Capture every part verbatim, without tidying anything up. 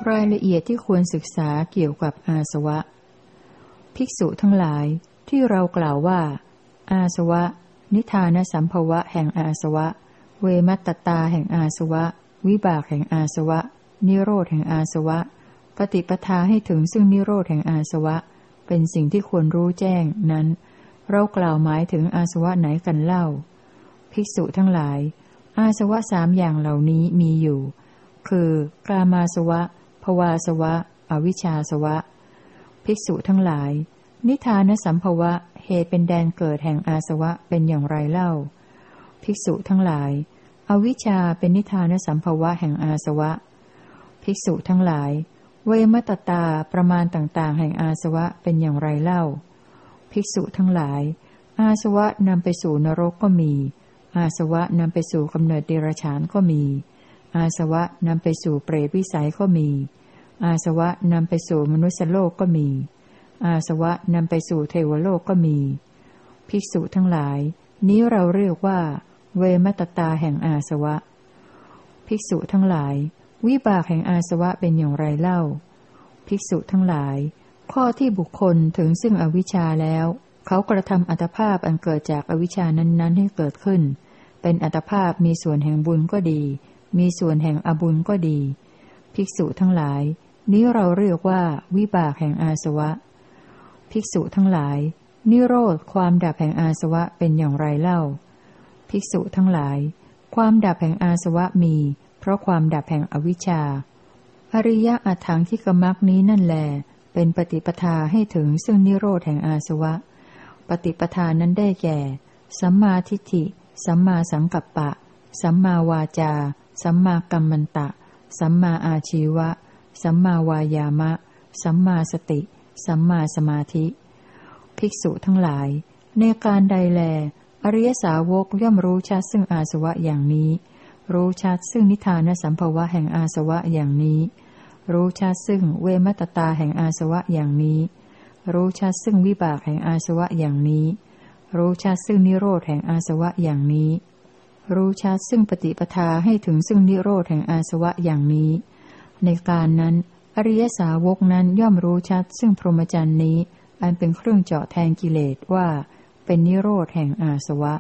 รายละเอียดที่ควรศึกษาเกี่ยวกับอาสวะภิกษุทั้งหลายที่เรากล่าวว่าอาสวะนิทานสัมภวะแห่งอาสวะเวมัตตตาแห่งอาสวะวิบากแห่งอาสวะนิโรธแห่งอาสวะปฏิปทาให้ถึงซึ่งนิโรธแห่งอาสวะเป็นสิ่งที่ควรรู้แจ้งนั้นเรากล่าวหมายถึงอาสวะไหนกันเล่าภิกษุทั้งหลายอาสวะสามอย่างเหล่านี้มีอยู่คือกามาสวะภวาสวะอวิชชาสวะภิกษุทั้งหลายนิทานสัมภวะเหตุเป็นแดนเกิดแห่งอาสวะเป็นอย่างไรเล่าภิกษุทั้งหลายอวิชชาเป็นนิทานสัมภวะแห่งอาสวะภิกษุทั้งหลายเวมัตตตาประมาณต่างๆแห่งอาสวะเป็นอย่างไรเล่าภิกษุทั้งหลายอาสวะนำไปสู่นรกก็มีอาสวะนำไปสู่กำเนิดเดรัจฉานก็มีอาสวะนำไปสู่เปรตวิสัยก็มีอาสวะนำไปสู่มนุษยโลกก็มีอาสวะนำไปสู่เทวโลกก็มีภิกษุทั้งหลายนี้เราเรียกว่าเวมัตตตาแห่งอาสวะภิกษุทั้งหลายวิบากแห่งอาสวะเป็นอย่างไรเล่าภิกษุทั้งหลายข้อที่บุคคลถึงซึ่งอวิชชาแล้วเขากระทำอัตภาพอันเกิดจากอวิชชานั้นๆให้เกิดขึ้นเป็นอัตภาพมีส่วนแห่งบุญก็ดีมีส่วนแห่งอบุญก็ดีภิกษุทั้งหลายนี้เราเรียกว่าวิบากแห่งอาสวะภิกษุทั้งหลายนิโรธความดับแห่งอาสวะเป็นอย่างไรเล่าภิกษุทั้งหลายความดับแห่งอาสวะมีเพราะความดับแห่งอวิชชาอริยอัตถังคิกมัคนี้นั่นแลเป็นปฏิปทาให้ถึงซึ่งนิโรธแห่งอาสวะปฏิปทานั้นได้แก่สัมมาทิฏฐิสัมมาสังกัปปะสัมมาวาจาสัมมากัมมันตะสัมมาอาชีวะสัมมาวายามะสัมมาสติสัมมาสมาธิภิกษุทั้งหลายในการใดแลอริยสาวกย่อมรู้ชัดซึ่งอาสวะอย่างนี้รู้ชัดซึ่งนิทานสัมภวะแห่งอาสวะอย่างนี้รู้ชัดซึ่งเวมัตตตาแห่งอาสวะอย่างนี้รู้ชัดซึ่งวิบากแห่งอาสวะอย่างนี้รู้ชัดซึ่งนิโรธแห่งอาสวะอย่างนี้รู้ชัดซึ่งปฏิปทาให้ถึงซึ่งนิโรธแห่งอาสวะอย่างนี้ในการนั้นอริยสาวกนั้นย่อมรู้ชัดซึ่งพรหมจรรย์นี้อันเป็นเครื่องเจาะแทงกิเลสว่าเป็นนิโรธแห่งอาสวะ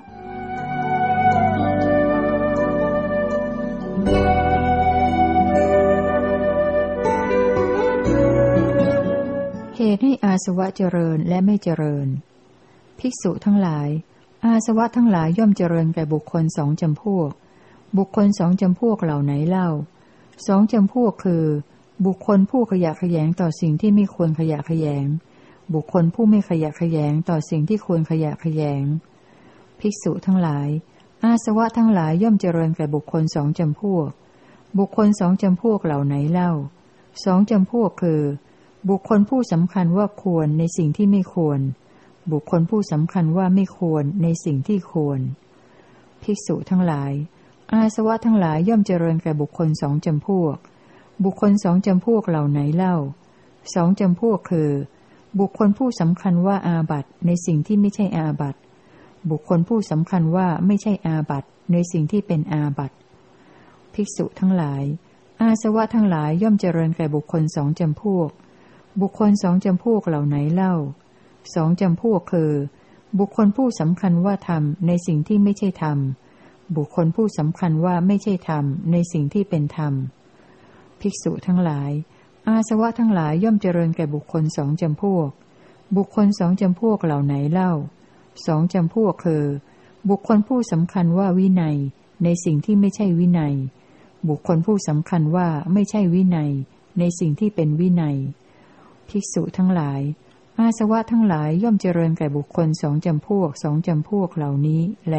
เหตุให้อาสวะเจริญและไม่เจริญภิกษุทั้งหลายอาสวะทั้งหลายย่อมเจริญแก่บุคคลสองจำพวกบุคคลสองจำพวกเหล่าไหนเล่าสองจำพวกคือบุคคลผู้ขยะแขยงต่อสิ่งที่ไม่ควรขยะแขยงบุคคลผู้ไม่ขยะแขยงต่อสิ่งที่ควรขยะแขยงภิกษุทั้งหลายอาสวะทั้งหลายย่อมเจริญแก่บุคคลสองจำพวกบุคคลสองจำพวกเหล่าไหนเล่าสองจำพวกคือบุคคลผู้สำคัญว่าควรในสิ่งที่ไม่ควรบุคคลผู้สำคัญว่าไม่ควรในสิ่งที่ควรภิกษุทั้งหลายอาสวะทั้งหลายย่อมเจริญแก่บุคคลสองจำพวกบุคคลสองจำพวกเหล่าไหนเล่าสองจำพวกคือบุคคลผู้สำคัญว่าอาบัติในสิ่งที่ไม่ใช่อาบัติบุคคลผู้สำคัญว่าไม่ใช่อาบัติในสิ่งที่เป็นอาบัติภิกษุทั้งหลายอาสวะทั้งหลายย่อมเจริญแก่บุคคลสองจำพวกบุคคลสองจำพวกเหล่าไหนเล่าสองจำพวกคือบุคคลผู้สำคัญว่าทำในสิ่งที่ไม่ใช่ธรรมบุคคลผู้สำคัญว่าไม่ใช่ธรรมในสิ่งที่เป็นธรรมภิกษุทั้งหลายอาสวะทั้งหลายย่อมเจริญแก่บุคคลสองจำพวกบุคคลสองจำพวกเหล่าไหนเล่าสองจำพวกคือบุคคลผู้สำคัญว่าวินัยในสิ่งที่ไม่ใช่วินัยบุคคลผู้สำคัญว่าไม่ใช่วินัยในสิ่งที่เป็นวินัยภิกษุทั้งหลายอาสวะทั้งหลายย่อมเจริญแก่บุคคลสองจำพวกสองจำพวกเหล่านี้แล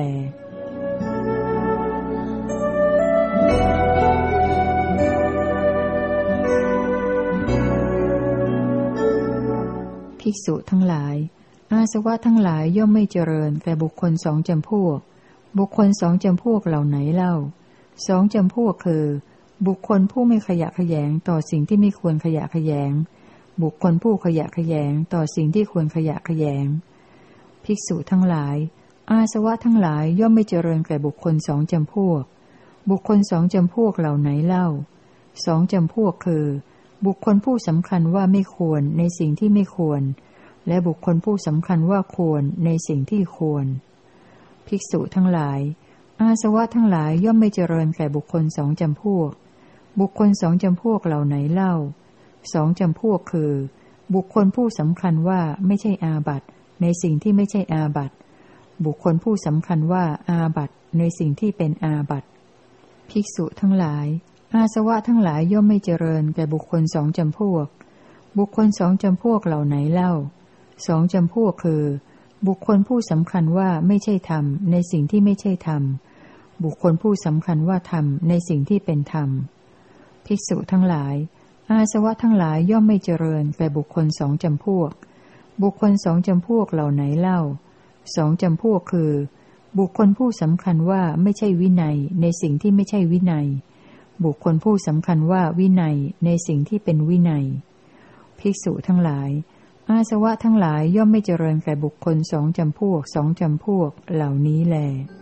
ภิกษุทั้งหลายอาสวะทั้งหลายย่อมไม่เจริญแก่บุคคลสองจำพวกบุคคลสองจำพวกเหล่าไหนเล่าสองจำพวกคือบุคคลผู้ไม่ขยะแขยงต่อสิ่งที่ไม่ควรขยะแขยงบุคคลผู้ขยะแขยงต่อสิ่งที่ควรขยะแขยงภิกษุทั้งหลายอาสวะทั้งหลายย่อมไม่เจริญแก่บุคคลสองจำพวกบุคคลสองจำพวกเหล่าไหนเล่าสองจำพวกคือบุคคลผู้สำคัญว่าไม่ควรในสิ่งที่ไม่ควรและบุคคลผู้สำคัญว่าควรในสิ่งที่ควรภิกษุทั้งหลายอาสวะทั้งหลายย่อมไม่เจริญแก่บุคคลสองจำพวกบุคคลสองจำพวกเหล่าไหนเล่าสองจำพวกคือบุคคลผู้สำคัญว่าไม่ใช่อาบัติในสิ่งที่ไม่ใช่อาบัติบุคคลผู้สำคัญว่าอาบัติในสิ่งที่เป็นอาบัติภิกษุทั้งหลายอาสวะทั้งหลายย่อมไม่เจริญแก่บุคคลสองจำพวกบุคคลสองจำพวกเหล่าไหนเล่าสองจำพวกคือบุคคลผู้สำคัญว่าไม่ใช่ธรรมในสิ่งที่ไม่ใช่ธรรมบุคคลผู้สำคัญว่าธรรมในสิ่งที่เป็นธรรมภิกษุทั้งหลายอาสวะทั้งหลายย่อมไม่เจริญแก่บุคคลสองจำพวกบุคคลสองจำพวกเหล่าไหนเล่าสองจำพวกคือบุคคลผู้สำคัญว่าไม่ใช่วินัยในสิ่งที่ไม่ใช่วินัยบุคคลผู้สำคัญว่าวินัยในสิ่งที่เป็นวินัยภิกษุทั้งหลายอาสวะทั้งหลายย่อมไม่เจริญแก่บุคคลสองจำพวกสองจำพวกเหล่านี้แล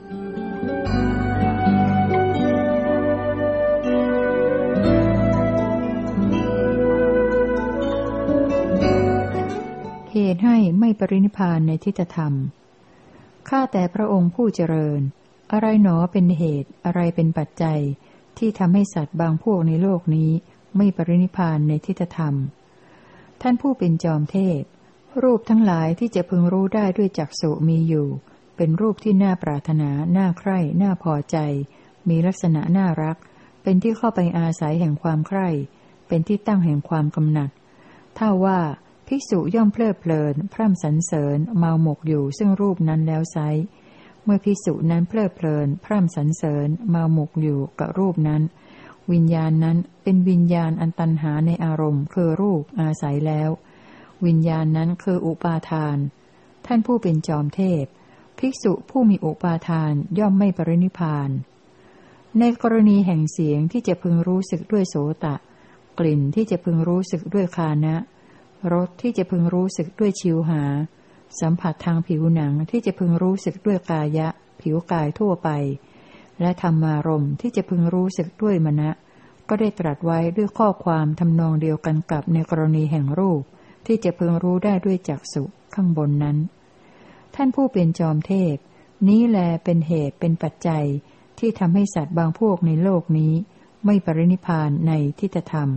เหตุให้ไม่ปรินิพพานในทิฏฐธรรมข้าแต่พระองค์ผู้เจริญอะไรหนอเป็นเหตุอะไรเป็นปัจจัยที่ทำให้สัตว์บางพวกในโลกนี้ไม่ปรินิพพานในทิฏฐธรรมท่านผู้เป็นจอมเทพรูปทั้งหลายที่จะพึงรู้ได้ด้วยจักษุมีอยู่เป็นรูปที่น่าปรารถนาน่าใคร่น่าพอใจมีลักษณะน่ารักเป็นที่เข้าไปอาศัยแห่งความใคร่เป็นที่ตั้งแห่งความกำหนัดถ้าว่าภิกษุย่อมเพลิดเพลินพร่ำสรรเสริญเมาหมกอยู่ซึ่งรูปนั้นแล้วไซร้เมื่อภิกษุนั้นเพลิดเพลินพร่ำสรรเสริญเมาหมกอยู่กับรูปนั้นวิญญาณนั้นเป็นวิญญาณอันตัณหาในอารมณ์คือรูปอาศัยแล้ววิญญาณนั้นคืออุปาทานท่านผู้เป็นจอมเทพภิกษุผู้มีอุปาทานย่อมไม่ปรินิพพานในกรณีแห่งเสียงที่จะพึงรู้สึกด้วยโสตะกลิ่นที่จะพึงรู้สึกด้วยฆานะรสที่จะพึงรู้สึกด้วยชิวหาสัมผัสทางผิวหนังที่จะพึงรู้สึกด้วยกายะผิวกายทั่วไปและธรรมารมณ์ที่จะพึงรู้สึกด้วยมนะก็ได้ตรัสไว้ด้วยข้อความทำนองเดียวกันกับในกรณีแห่งรูปที่จะพึงรู้ได้ด้วยจักษุข้างบนนั้นท่านผู้เป็นจอมเทพนี้แลเป็นเหตุเป็นปัจจัยที่ทำให้สัตว์บางพวกในโลกนี้ไม่ปรินิพพานในทิฏฐธรรม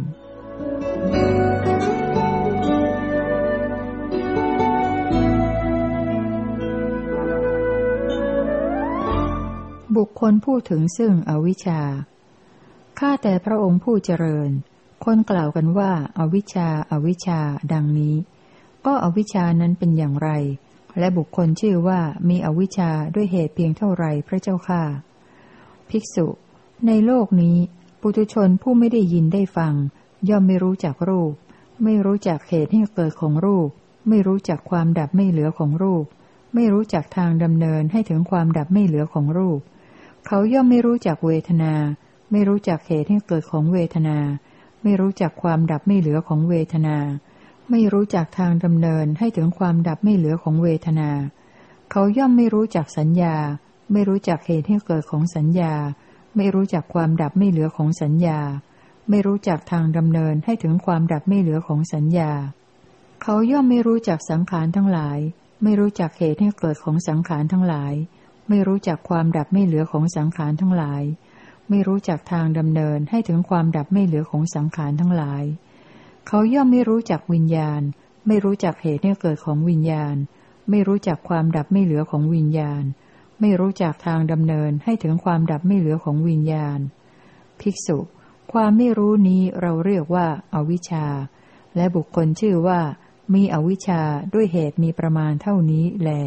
บุคคลผู้ถึงซึ่งอวิชชาข้าแต่พระองค์ผู้เจริญคนกล่าวกันว่าอวิชชาอวิชชาดังนี้ก็อวิชชานั้นเป็นอย่างไรและบุคคลชื่อว่ามีอวิชชาด้วยเหตุเพียงเท่าไรพระเจ้าข้าภิกษุในโลกนี้ปุถุชนผู้ไม่ได้ยินได้ฟังย่อมไม่รู้จักรูปไม่รู้จักเหตุให้เกิดของรูปไม่รู้จักความดับไม่เหลือของรูปไม่รู้จักทางดำเนินให้ถึงความดับไม่เหลือของรูปเขาย่อมไม่รู้จักเวทนาไม่รู้จักเหตุให้เกิดของเวทนาไม่รู้จักความดับไม่เหลือของเวทนาไม่รู้จักทางดำเนินให้ถึงความดับไม่เหลือของเวทนาเขาย่อมไม่รู้จักสัญญาไม่รู้จักเหตุให้เกิดของสัญญาไม่รู้จักความดับไม่เหลือของสัญญาไม่รู้จักทางดำเนินให้ถึงความดับไม่เหลือของสัญญาเขาย่อมไม่รู้จักสังขารทั้งหลายไม่รู้จักเหตุให้เกิดของสังขารทั้งหลายไม่รู้จักความดับไม่เหลือของสังขารทั้งหลายไม่รู้จักทางดำเนินให้ถึงความดับไม่เหลือของสังขารทั้งหลายเขาย่อมไม่รู้จักวิญญาณไม่รู้จักเหตุให้เกิดของวิญญาณไม่รู้จักความดับไม่เหลือของวิญญาณไม่รู้จักทางดำเนินให้ถึงความดับไม่เหลือของวิญญาณภิกษุความไม่รู้นี้เราเรียกว่าอวิชชาและบุคคลชื่อว่ามีอวิชชาด้วยเหตุมีประมาณเท่านี้แล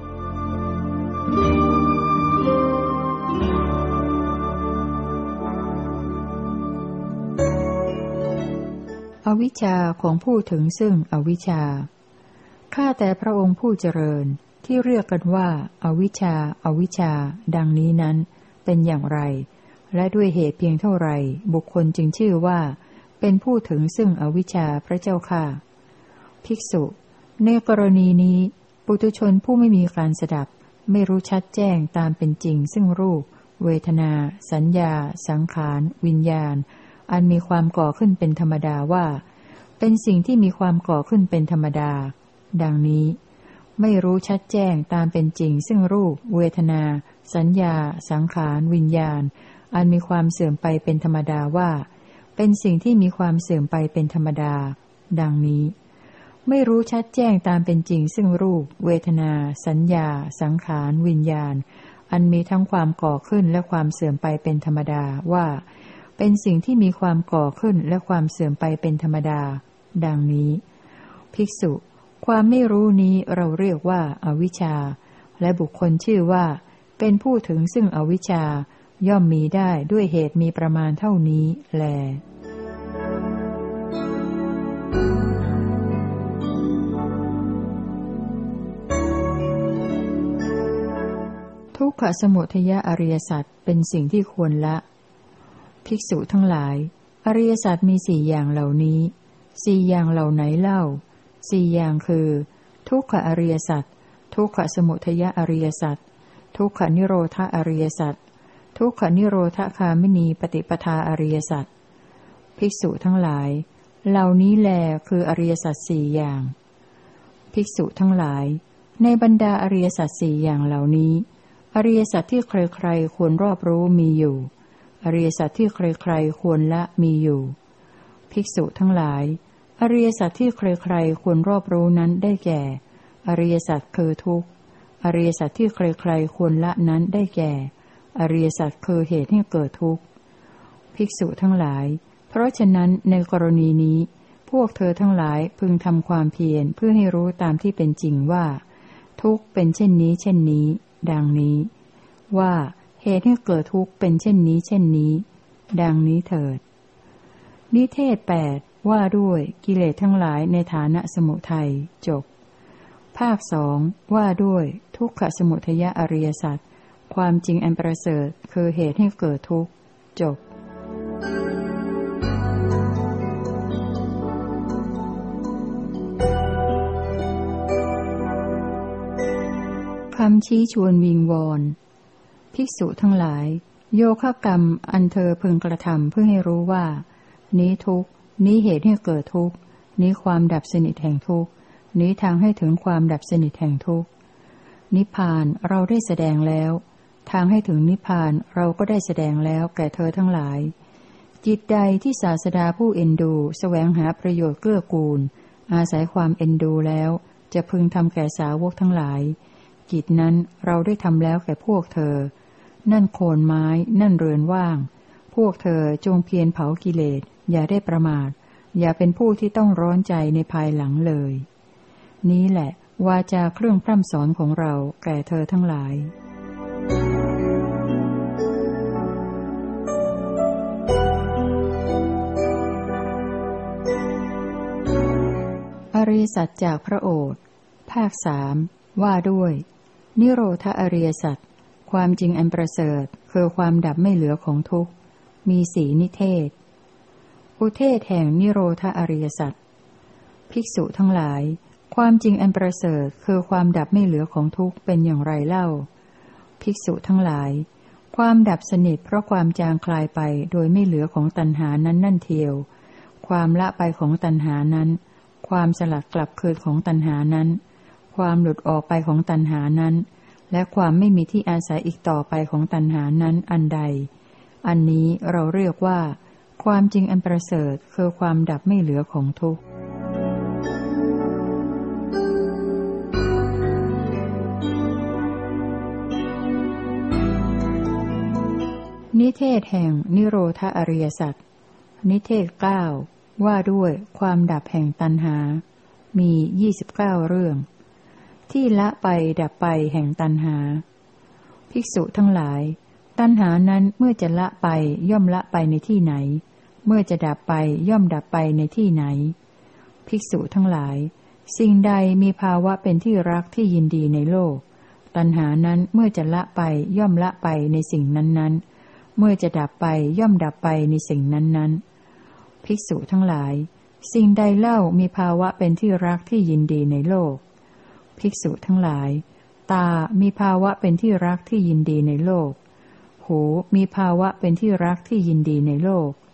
อวิชชาของผู้ถึงซึ่งอวิชชาข้าแต่พระองค์ผู้เจริญที่เรียกกันว่าอวิชชาอวิชชาดังนี้นั้นเป็นอย่างไรและด้วยเหตุเพียงเท่าไรบุคคลจึงชื่อว่าเป็นผู้ถึงซึ่งอวิชชาพระเจ้าค่ะภิกษุในกรณีนี้ปุถุชนผู้ไม่มีการสดับไม่รู้ชัดแจ้งตามเป็นจริงซึ่งรูปเวทนาสัญญาสังขารวิญญาณอันมีความก่อขึ้นเป็นธรรมดาว่าเป็นสิ่งที่มีความก่อขึ้นเป็นธรรมดาดังนี้ไม่รู้ชัดแจ้งตามเป็นจริงซึ่งรูปเวทนาสัญญาสังขารวิญญาณอันมีความเสื่อมไปเป็นธรรมดาว่าเป็นสิ่งที่มีความเสื่อมไปเป็นธรรมดาดังนี้ไม่รู้ชัดแจ้งตามเป็นจริงซึ่งรูปเวทนาสัญญาสังขารวิญญาณอันมีทั้งความก่อขึ้นและความเสื่อมไปเป็นธรรมดาว่าเป็นสิ่งที่มีความก่อขึ้นและความเสื่อมไปเป็นธรรมดาดังนี้ภิกษุความไม่รู้นี้เราเรียกว่าอวิชชาและบุคคลชื่อว่าเป็นผู้ถึงซึ่งอวิชชาย่อมมีได้ด้วยเหตุมีประมาณเท่านี้แลทุกขสมุทัยอริยสัจเป็นสิ่งที่ควรละภิกษุทั้งหลายอริยสัจมีสี่อย่างเหล่านี้สี่อย่างเหล่าไหนเล่าสี่อย่างคือทุกขอริยสัจทุกขสมุทัยอริยสัจทุกขนิโรธอริยสัจทุกขนิโรธคามินีปฏิปทาอริยสัจภิกษุทั้งหลายเหล่านี้แลคืออริยสัจสี่อย่างภิกษุทั้งหลายในบรรดาอริยสัจสี่อย่างเหล่านี้อริยสัจที่ใครๆควรรอบรู้มีอยู่อริยสัจที่ใครๆควรละมีอยู่ภิกษุทั้งหลายอริยสัจที่ใครๆควรรอบรู้นั้นได้แก่อริยสัจคือทุกข์อริยสัจที่ใครๆควรละนั้นได้แก่อริยสัจคือเหตุให้เกิดทุกข์ภิกษุทั้งหลายเพราะฉะนั้นในกรณีนี้พวกเธอทั้งหลายพึงทำความเพียรเพื่อให้รู้ตามที่เป็นจริงว่าทุกข์เป็นเช่นนี้เช่นนี้ดังนี้ว่าเหตุให้เกิดทุกข์เป็นเช่นนี้เช่นนี้ดังนี้เถิดนิเทศแปดว่าด้วยกิเลสทั้งหลายในฐานะสมุทัยจบภาคสองว่าด้วยทุกขสมุทัยอริยสัจความจริงอันประเสริฐคือเหตุให้เกิดทุกข์จบคำชี้ชวนวิงวอนภิกษุทั้งหลายโยคะกรรมอันเธอพึงกระทำเพื่อให้รู้ว่านี้ทุกข์นี้เหตุให้เกิดทุกข์นี้ความดับสนิทแห่งทุกข์นี้ทางให้ถึงความดับสนิทแห่งทุกข์นิพพานเราได้แสดงแล้วทางให้ถึงนิพพานเราก็ได้แสดงแล้วแก่เธอทั้งหลายจิตใดที่ศาสดาผู้เอ็นดูแสวงหาประโยชน์เกื้อกูลอาศัยความเอ็นดูแล้วจะพึงทำแก่สาวกทั้งหลายจิตนั้นเราได้ทำแล้วแก่พวกเธอนั่นโคนไม้นั่นเรือนว่างพวกเธอจงเพียรเผากิเลสอย่าได้ประมาทอย่าเป็นผู้ที่ต้องร้อนใจในภายหลังเลยนี้แหละวาจาเครื่องพร่ำสอนของเราแก่เธอทั้งหลายอริยสัจจากพระโอษฐ์ภาคสามว่าด้วยนิโรธอริยสัจความจริงอันประเสริฐคือความดับไม่เหลือของทุกข์มีสีนิเทศอุเทศแห่งนิโรธอริยสัจภิกษุทั้งหลายความจริงอันประเสริฐคือความดับไม่เหลือของทุกข์เป็นอย่างไรเล่าภิกษุทั้งหลายความดับสนิทเพราะความจางคลายไปโดยไม่เหลือของตัณหานั้นนั่นเทียวความละไปของตัณหานั้นความสลัดกลับคืนของตัณหานั้นความหลุดออกไปของตัณหานั้นและความไม่มีที่อาศัยอีกต่อไปของตัณหานั้นอันใดอันนี้เราเรียกว่าความจริงอันประเสริฐคือความดับไม่เหลือของทุกข์นิเทศแห่งนิโรธอริยสัจนิเทศเก้าว่าด้วยความดับแห่งตัณหามียี่สิบเก้าเรื่องที่ละไปดับไปแห่งตัณหาภิกษุทั้งหลายตัณหานั้นเมื่อจะละไปย่อมละไปในที่ไหนเมื่อจะดับไปย่อมดับไปในที่ไหนภิกษุทั้งหลายสิ่งใดมีภาวะเป็นที่รักที่ยินดีในโลกตัณหานั้นเมื่อจะละไปย่อมละไปในสิ่งนั้นๆเมื่อจะดับไปย่อมดับไปในสิ่งนั้นๆภิกษุทั้งหลายสิ่งใดเล่ามีภาวะเป็นที่รักที่ยินดีในโลกภิกษุทั้งหลายตามีภาวะเป็นที่รักที่ยินดีในโลกหูมีภาวะเป็นที่รักที่ยินดีในโลก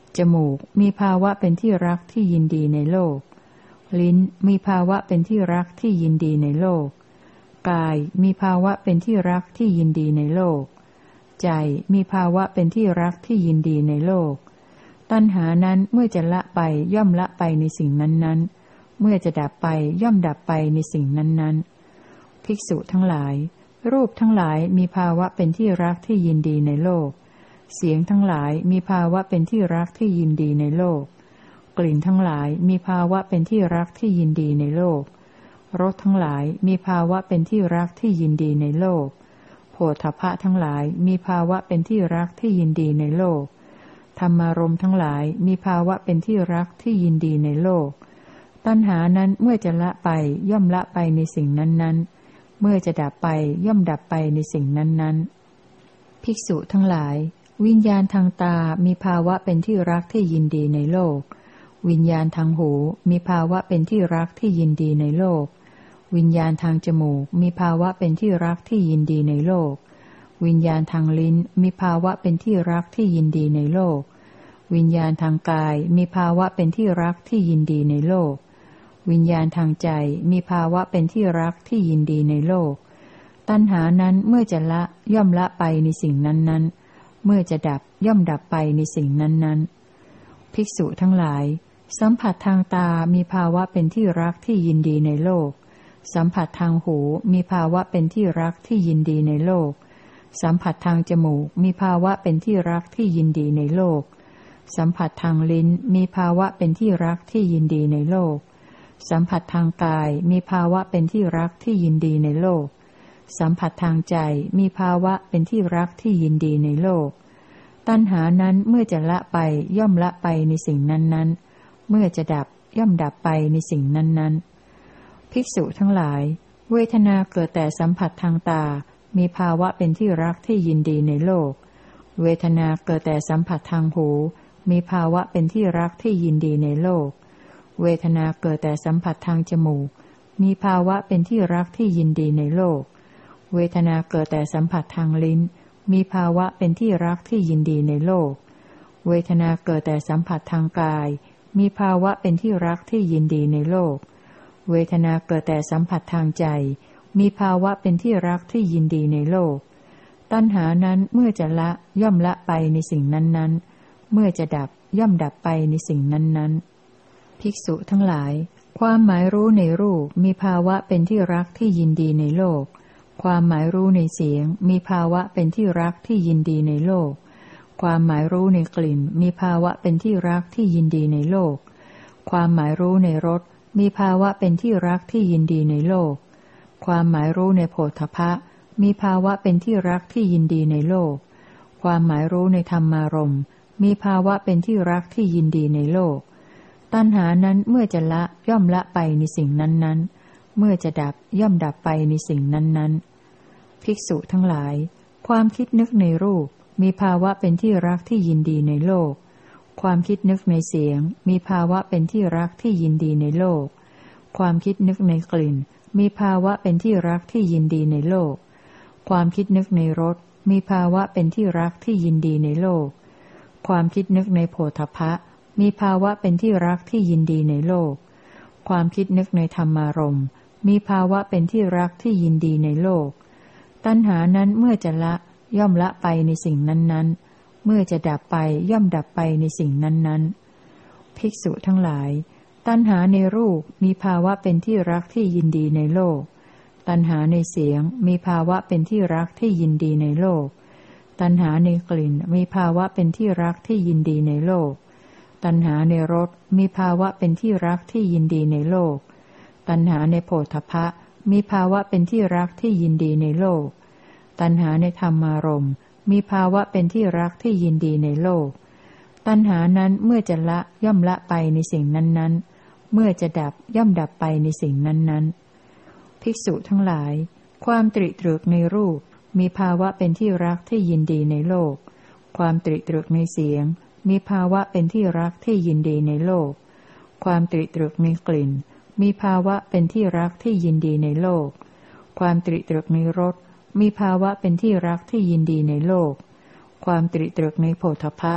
จมูกมีภาวะเป็นที่รักที่ยินดีในโลกลิ้นมีภาวะเป็นที่รักที่ยินดีในโลกกายมีภาวะเป็นที่รักที่ยินดีในโลกใจมีภาวะเป็นที่รักที่ยินดีในโลกตัณหานั้นเมื่อจะละไปย่อมละไปในสิ่งนั้นๆเมื่อจะดับไปย่อมดับไปในสิ่งนั้นๆภิกษุทั้งหลายรูปทั้งหลายมีภาวะเป็นที่รักที่ยินดีในโลกเสียงทั้งหลายมีภาวะเป็นที่รักที่ยินดีในโลกกลิ่นทั้งหลายมีภาวะเป็นที่รักที่ยินดีในโลกรสทั้งหลายมีภาวะเป็นที่รักที่ยินดีในโลกโผฏฐัพพะทั้งหลายมีภาวะเป็นที่รักที่ยินดีในโลกธรรมารมณ์ทั้งหลายมีภาวะเป็นที่รักที่ยินดีในโลกตัณหานั้นเมื่อจะละไปย่อมละไปในสิ่งนั้นๆเมื่อจะดับไปย่อมดับไปในสิ่งนั้นๆภิกษุทั้งหลายวิญญาณทางตามีภาวะเป็นที่รักที่ยินดีในโลกวิญญาณทางหูมีภาวะเป็นที่รักที่ยินดีในโลกวิญญาณทางจมูกมีภาวะเป็นที่รักที่ยินดีในโลกวิญญาณทางลิ้นมีภาวะเป็นที่รักที่ยินดีในโลกวิญญาณทางกายมีภาวะเป็นที่รักที่ยินดีในโลกวิญญาณทางใจมีภาวะเป็นที่รักที่ยินดีในโลกตัณหานั้นเมื่อจะละย่อมละไปในสิ่งนั้นๆเมื่อจะดับย่อมดับไปในสิ่งนั้นๆภิกษุทั้งหลายสัมผัสทางตามีภาวะเป็นที่รักที่ยินดีในโลกสัมผัสทางหูมีภาวะเป็นที่รักที่ยินดีในโลกสัมผัสทางจมูกมีภาวะเป็นที่รักที่ยินดีในโลกสัมผัสทางลิ้นมีภาวะเป็นที่รักที่ยินดีในโลกสัมผัสทางกายมีภาวะเป็นที่รักที่ยินดีในโลกสัมผัสทางใจมีภาวะเป็นที่รักที่ยินดีในโลกตัณหานั้นเมื่อจะละไปย่อมละไปในสิ่งนั้นๆเมื่อจะดับย่อมดับไปในสิ่งนั้นๆภิกษุทั้งหลายเวทนาเกิดแต่สัมผัสทางตามีภาวะเป็นที่รักที่ยินดีในโลกเวทนาเกิดแต่สัมผัสทางหูมีภาวะเป็นที่รักที่ยินดีในโลกเวทนาเกิดแต่สัมผัสทางจมูกมีภาวะเป็นที่รักที่ยินดีในโลกเวทนาเกิดแต่สัมผัสทางลิ้นมีภาวะเป็นที่รักที่ยินดีในโลกเวทนาเกิดแต่สัมผัสทางกายมีภาวะเป็นที่รักที่ยินดีในโลกเวทนาเกิดแต่สัมผัสทางใจมีภาวะเป็นที่รักที่ยินดีในโลกตัณหานั้นเมื่อจะละย่อมละไปในสิ่งนั้นๆเมื่อจะดับย่อมดับไปในสิ่งนั้นๆภิกษุทั้งหลายความหมายรู้ในรูปมีภาวะเป็นที่รักที่ยินดีในโลกความหมายรู้ในเสียงมีภาวะเป็นที่รักที่ยินดีในโลกความหมายรู้ในกลิ่นมีภาวะเป็นที่รักที่ยินดีในโลกความหมายรู้ในรสมีภาวะเป็นที่รักที่ยินดีในโลกความหมายรู้ในโผฏฐัพพะมีภาวะเป็นที่รักที่ยินดีในโลกความหมายรู้ในธรรมารมณ์มีภาวะเป็นที่รักที่ยินดีในโลกตัณหานั้นเมื่อจะละย่อมละไปในสิ่งนั้นๆเมื่อจะดับย่อมดับไปในสิ่งนั้นๆภิกษุทั้งหลายความคิดนึกในรูปมีภาวะเป็นที่รักที่ยินดีในโลกความคิดนึกในเสียงมีภาวะเป็นที่รักที่ยินดีในโลกความคิดนึกในกลิ่นมีภาวะเป็นที่รักที่ยินดีในโลกความคิดนึกในรสมีภาวะเป็นที่รักที่ยินดีในโลกความคิดนึกในโผฏฐัพพะมีภาวะเป็นที่รักที่ยินดีในโลกความคิดนึกในธรรมารมณ์มีภาวะเป็นที่รักที่ยินดีในโลกตัณหานั้นเมื่อจะละย่อมละไปในสิ่งนั้นๆเมื่อจะดับไปย่อมดับไปในสิ่งนั้นๆภิกษุทั้งหลายตัณหาในรูปมีภาวะเป็นที่รักที่ยินดีในโลกตัณหาในเสียงมีภาวะเป็นที่รักที่ยินดีในโลกตัณหาในกลิ่นมีภาวะเป็นที่รักที่ยินดีในโลกตัณหาในรสมีภาวะเป็นที่รักที่ยินดีในโลกตัณหาในโผฏฐัพพะมีภาวะเป็นที่รักที่ยินดีในโลกตัณหาในธรรมารมณ์มีภาวะเป็นที่รักที่ยินดีในโลกตัณหานั้นเมื่อจะละย่อมละไปในสิ่งนั้นๆเมื่อจะดับย่อมดับไปในสิ่งนั้นๆภิกษุทั้งหลายความตริตรึกในรูปมีภาวะเป็นที่รักที่ยินดีในโลกความตริตรึกในเสียงมีภาวะเป็นที่รักที่ยินดีในโลกความตริตรึกในกลิ่นมีภาวะเป็นที่รักที่ยินดีในโลกความตริตรึกในรสมีภาวะเป็นที่รักที่ยินดีในโลกความตริตรึกในโผฏฐัพพะ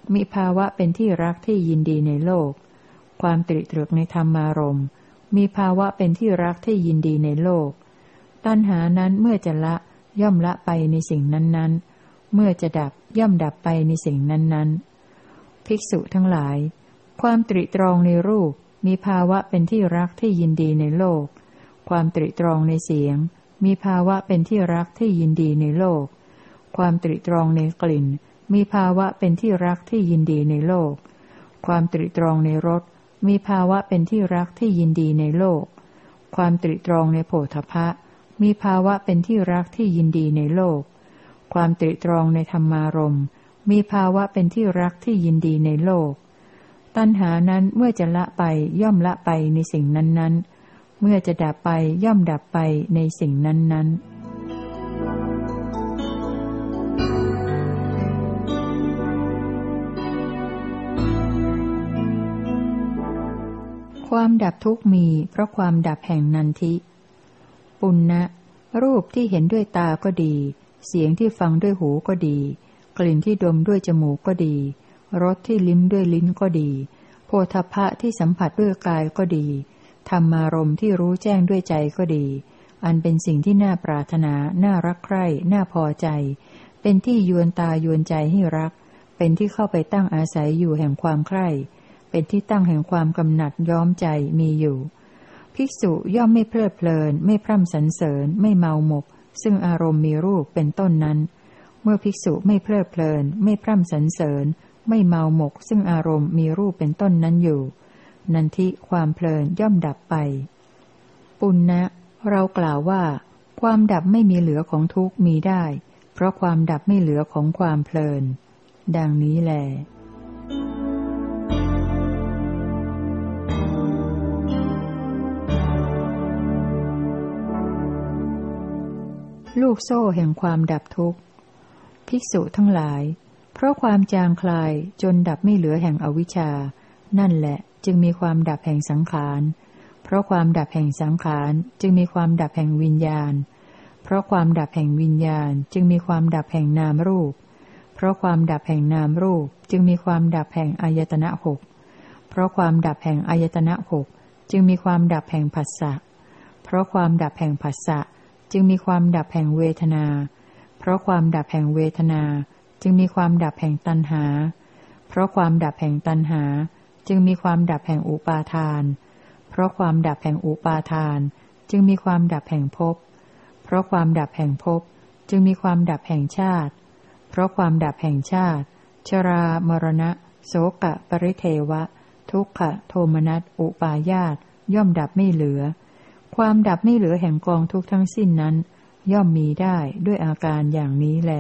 มีภาวะเป็นที่รักที่ยินดีในโลกความตรึกตรึกในธรรมารมณ์มีภาวะเป็นที่รักที่ยินดีในโลกตัณหานั้นเมื่อจะละย่อมละไปในสิ่งนั้นๆเมื่อจะดับย่อมดับไปในสิ่งนั้นๆภิกษุทั้งหลายความตรึกตรองในรูปมีภาวะเป็นที่รักที่ยินดีในโลกความตรึกตรองในเสียงมีภาวะเป็นที่รักที่ยินดีในโลกความตรึกตรองในกลิ่นมีภาวะเป็นที่รักที่ยินดีในโลกความตรึกตรองในรสมีภาวะเป็นที่รักที่ยินดีในโลกความตรึกตรองในโผฏฐัพพะมีภาวะเป็นที่รักที่ยินดีในโลกความตรึกตรองในธรรมารมณ์มีภาวะเป็นที่รักที่ยินดีในโลกตัณหานั้นเมื่อจะละไปย่อมละไปในสิ่งนั้นๆเมื่อจะดับไปย่อมดับไปในสิ่งนั้นๆความดับทุกข์มีเพราะความดับแห่งนันทิปุณณะรูปที่เห็นด้วยตาก็ดีเสียงที่ฟังด้วยหูก็ดีกลิ่นที่ดมด้วยจมูกก็ดีรสที่ลิ้มด้วยลิ้นก็ดีโผฏฐัพพะที่สัมผัสด้วยกายก็ดีธรรมารมณ์ที่รู้แจ้งด้วยใจก็ดีอันเป็นสิ่งที่น่าปรารถนาน่ารักใคร่น่าพอใจเป็นที่ยวนตายวนใจให้รักเป็นที่เข้าไปตั้งอาศัยอยู่แห่งความใคร่เป็นที่ตั้งแห่งความกำหนัดย้อมใจมีอยู่ภิกษุย่อมไม่เพลิดเพลินไม่พร่ำสรรเสริญไม่เมาหมกซึ่งอารมณ์มีรูปเป็นต้นนั้นเมื่อภิกษุไม่เพลิดเพลินไม่พร่ำสรรเสริญไม่เมาหมกซึ่งอารมณ์มีรูปเป็นต้นนั้นอยู่นันทิความเพลินย่อมดับไปปุณณะเรากล่าวว่าความดับไม่มีเหลือของทุกข์มีได้เพราะความดับไม่เหลือของความเพลินดังนี้แลลูกโซ่แห่งความดับทุกข์ภิกษุทั้งหลายเพราะความจางคลายจนดับไม่เหลือแห่งอวิชชานั่นแหละจึงมีความดับแห่งสังขารเพราะความดับแห่งสังขารจึงมีความดับแห่งวิญญาณเพราะความดับแห่งวิญญาณจึงมีความดับแห่งนามรูปเพราะความดับแห่งนามรูปจึงมีความดับแห่งอายตนะหกเพราะความดับแห่งอายตนะหกจึงมีความดับแห่งผัสสะเพราะความดับแห่งผัสสะจึงมีความดับแห่งเวทนาเพราะความดับแห่งเวทนาจึงมีความดับแห่งตัณหาเพราะความดับแห่งตัณหาจึงมีความดับแห่งอุปาทานเพราะความดับแห่งอุปาทานจึงมีความดับแห่งภพเพราะความดับแห่งภพจึงมีความดับแห่งชาติเพราะความดับแห่งชาติชรามรณะโสกะปริเทวะทุกขะโทมนัสอุปาญาตย่อมดับไม่เหลือความดับไม่เหลือแห่งกองทุกข์ทั้งสิ้นนั้นย่อมมีได้ด้วยอาการอย่างนี้แล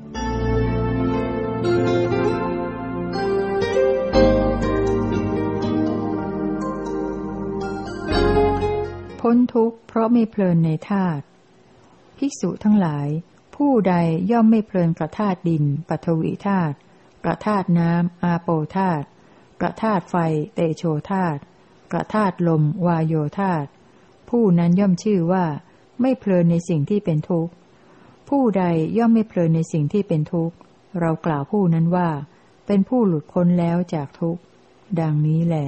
พ้นทุกข์เพราะไม่เพลินในธาตุภิกษุทั้งหลายผู้ใดย่อมไม่เพลินกับธาตุดินปฐวีธาตุกับธาตุน้ำอาโปธาตุกับธาตุไฟเตโชธาตุกับธาตุลมวายโยธาตุผู้นั้นย่อมชื่อว่าไม่เพลินในสิ่งที่เป็นทุกข์ผู้ใดย่อมไม่เพลินในสิ่งที่เป็นทุกข์เรากล่าวผู้นั้นว่าเป็นผู้หลุดพ้นแล้วจากทุกข์ดังนี้แล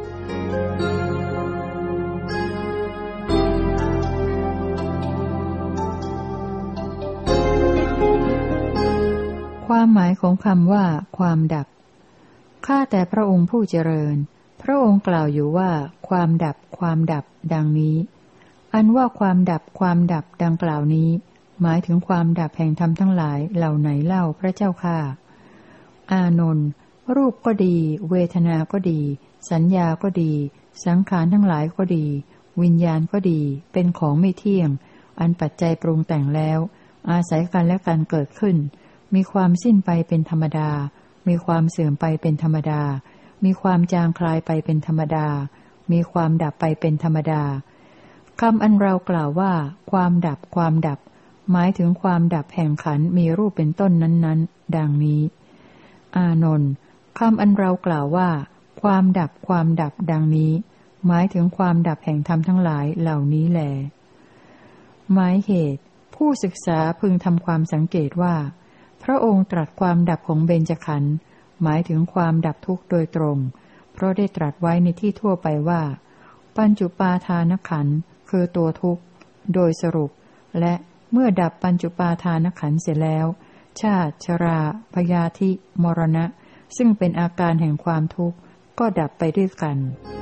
ความหมายของคำว่าความดับข้าแต่พระองค์ผู้เจริญพระองค์กล่าวอยู่ว่าความดับความดับดังนี้อันว่าความดับความดับดังกล่าวนี้หมายถึงความดับแห่งธรรมทั้งหลายเหล่าไหนเล่าพระเจ้าข้าอานนท์รูปก็ดีเวทนาก็ดีสัญญาก็ดีสังขารทั้งหลายก็ดีวิญญาณก็ดีเป็นของไม่เที่ยงอันปัจจัยปรุงแต่งแล้วอาศัยกันและกันเกิดขึ้นมีความสิ้นไปเป็นธรรมดามีความเสื่อมไปเป็นธรรมดามีความจางคลายไปเป็นธรรมดามีความดับไปเป็นธรรมดาคำอันเรากล่าวว่าความดับความดับหมายถึงความดับแห่งขันธ์มีรูปเป็นต้นนั้นๆดังนี้อานนท์คำอันเรากล่าวว่าความดับความดับดังนี้หมายถึงความดับแห่งธรรมทั้งหลายเหล่านี้แลหมายเหตุผู้ศึกษาพึงทำความสังเกตว่าพระองค์ตรัสความดับของเบญจขันธ์หมายถึงความดับทุกข์โดยตรงเพราะได้ตรัสไว้ในที่ทั่วไปว่าปัญจุปาทานขันธ์คือตัวทุกข์โดยสรุปและเมื่อดับปัญจุปาทานขันธ์เสร็จแล้วชาติชราพยาธิมรณะซึ่งเป็นอาการแห่งความทุกข์ก็ดับไปด้วยกัน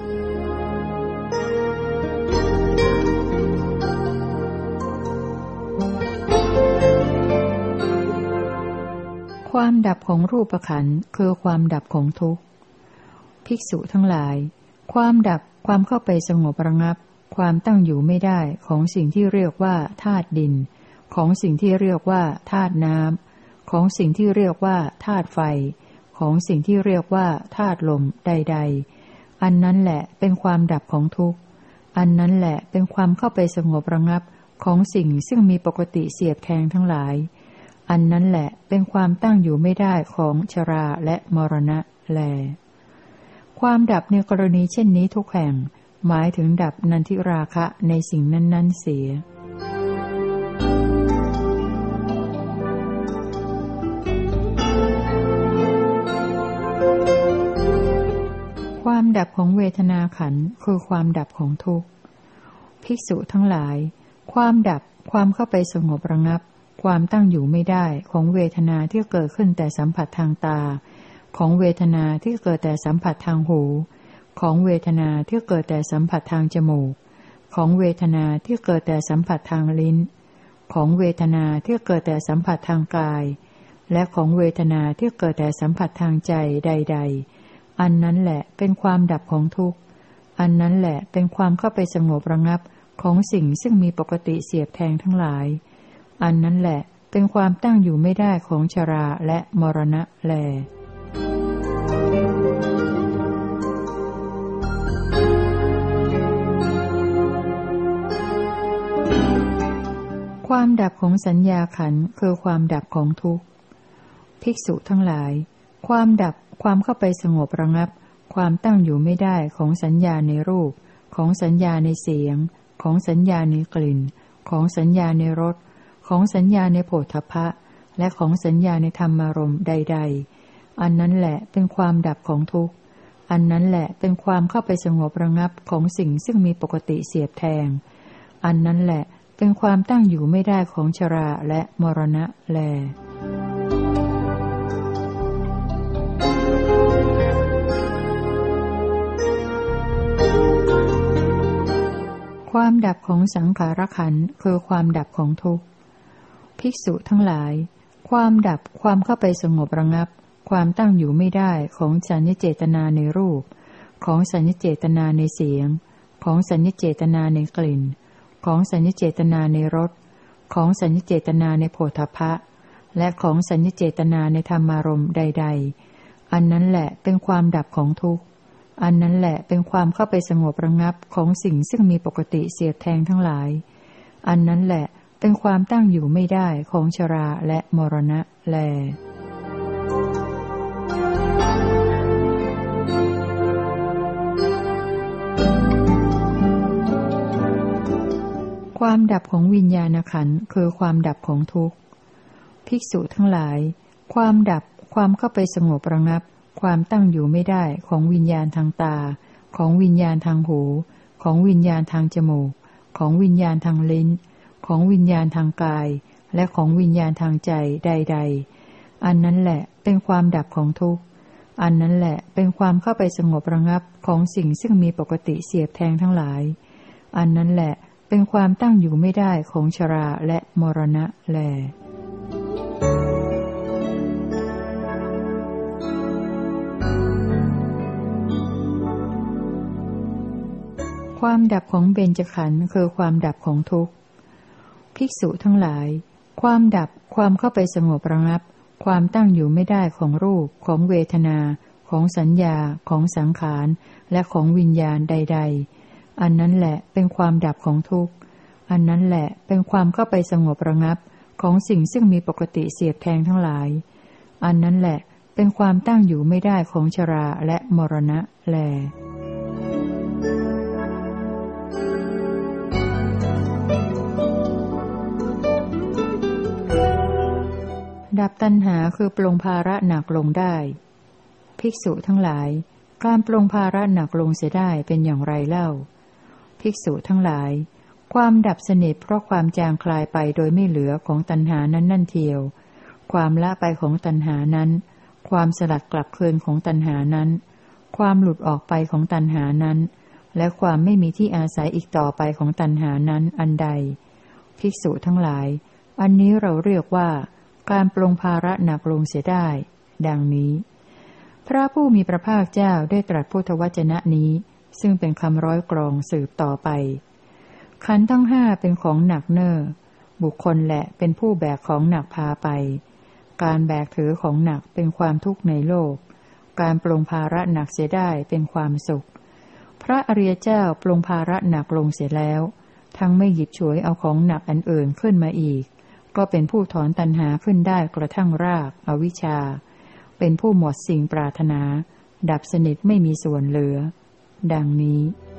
ความดับของรูปขันธ์คือความดับของทุกข์ภิกษุทั้งหลายความดับความเข้าไปสงบระงับความตั้งอยู่ไม่ได้ของสิ่งที่เรียกว่าธาตุดินของสิ่งที่เรียกว่าธาตุน้ำของสิ่งที่เรียกว่าธาตุไฟของสิ่งที่เรียกว่าธาตุลมใดๆอันนั้นแหละเป็นความดับของทุกข์อันนั้นแหละเป็นความเข้าไปสงบระงับของสิ่งซึ่งมีปกติเสียบแทงทั้งหลายอันนั้นแหละเป็นความตั้งอยู่ไม่ได้ของชราและมรณะแลความดับในกรณีเช่นนี้ทุกแห่งหมายถึงดับนันทิราคะในสิ่งนั้นๆเสียความดับของเวทนาขันธ์คือความดับของทุกข์ภิกษุทั้งหลายความดับความเข้าไปสงบระงับความตั้งอยู่ไม่ได้ของเวทนาที่เกิดขึ้นแต่สัมผัสทางตาของเวทนาที่เกิดแต่สัมผัสทางหูของเวทนาที่เกิดแต่สัมผัสทางจมูกของเวทนาที่เกิดแต่สัมผัสทางลิ้นของเวทนาที่เกิดแต่สัมผัสทางกายและของเวทนาที่เกิดแต่สัมผัสทางใจใดๆอันนั้นแหละเป็นความดับของทุกข์อันนั้นแหละเป็นความเข้าไปสงบระงับของสิ่งซึ่งมีปกติเสียบแทงทั้งหลายอันนั้นแหละเป็นความตั้งอยู่ไม่ได้ของชราและมรณะแลความดับของสัญญาขันธ์คือความดับของทุกข์ภิกษุทั้งหลายความดับความเข้าไปสงบระงับความตั้งอยู่ไม่ได้ของสัญญาในรูปของสัญญาในเสียงของสัญญาในกลิ่นของสัญญาในรสของสัญญาในโผฏฐัพพะและของสัญญาในธรรมารมณ์ใดๆอันนั้นแหละเป็นความดับของทุกข์อันนั้นแหละเป็นความเข้าไปสงบระงับของสิ่งซึ่งมีปกติเสียบแทงอันนั้นแหละเป็นความตั้งอยู่ไม่ได้ของชราและมรณะแลความดับของสังขารขันธ์คือความดับของทุกข์ภิกษุทั้งหลายความดับความเข้าไปสงบระงับความตั้งอยู่ไม่ได้ของสัญญเจตนาในรูปของสัญญเจตนาในเสียงของสัญญเจตนาในกลิ่นของสัญญเจตนาในรสของสัญญเจตนาในโผฏฐัพพะและของสัญญเจตนาในธรรมารมณ์ใดๆอันนั้นแหละเป็นความดับของทุกข์อันนั้นแหละเป็นความเข้าไปสงบระงับของสิ่งซึ่งมีปกติเสียบแทงทั้งหลายอันนั้นแหละเป็นความตั้งอยู่ไม่ได้ของชราและมรณะแลความดับของวิญญาณขันธ์คือความดับของทุกข์ภิกษุทั้งหลายความดับความเข้าไปสงบระงับความตั้งอยู่ไม่ได้ของวิญญาณทางตาของวิญญาณทางหูของวิญญาณทางจมูกของวิญญาณทางลิ้นของวิญญาณทางกายและของวิญญาณทางใจใดๆอันนั้นแหละเป็นความดับของทุกข์อันนั้นแหละเป็นความเข้าไปสงบระงับของสิ่งซึ่งมีปกติเสียบแทงทั้งหลายอันนั้นแหละเป็นความตั้งอยู่ไม่ได้ของชราและมรณะแลความดับของเบญจขันธ์คือความดับของทุกข์ภิกษุทั้งหลายความดับความเข้าไปสงบระงับความตั้งอยู่ไม่ได้ของรูปของเวทนาของสัญญาของสังขารและของวิญญาณใดๆอันนั้นแหละเป็นความดับของทุกข์อันนั้นแหละเป็นความเข้าไปสงบระงับของสิ่งซึ่งมีปกติเสียบแทงทั้งหลายอันนั้นแหละเป็นความตั้งอยู่ไม่ได้ของชราและมรณะแลดับตัณหาคือปลงภาระหนักลงได้ภิกษุทั้งหลายการปลงภาระหนักลงเสียได้เป็นอย่างไรเล่าภิกษุทั้งหลายความดับสนิทเพราะความจางคลายไปโดยไม่เหลือของตัณหานั้นนั่นเทียวความละไปของตัณหานั้นความสลัดกลับคืนของตัณหานั้นความหลุดออกไปของตัณหานั้นและความไม่มีที่อาศัยอีกต่อไปของตัณหานั้นอันใดภิกษุทั้งหลายอันนี้เราเรียกว่าการปลงภาระหนักลงเสียได้ดังนี้พระผู้มีพระภาคเจ้าได้ตรัสพุทธวจนะนี้ซึ่งเป็นคำร้อยกรองสืบต่อไปขันธ์ทั้งห้าเป็นของหนักเน่อบุคคลแหละเป็นผู้แบกของหนักพาไปการแบกถือของหนักเป็นความทุกข์ในโลกการปลงภาระหนักเสียได้เป็นความสุขพระอริยเจ้าปลงภาระหนักลงเสียแล้วทั้งไม่หยิบฉวยเอาของหนักอันอื่นขึ้นมาอีกก็เป็นผู้ถอนตัณหาขึ้นได้กระทั่งรากอวิชชาเป็นผู้หมดสิ่งปรารถนาดับสนิทไม่มีส่วนเหลือดังนี้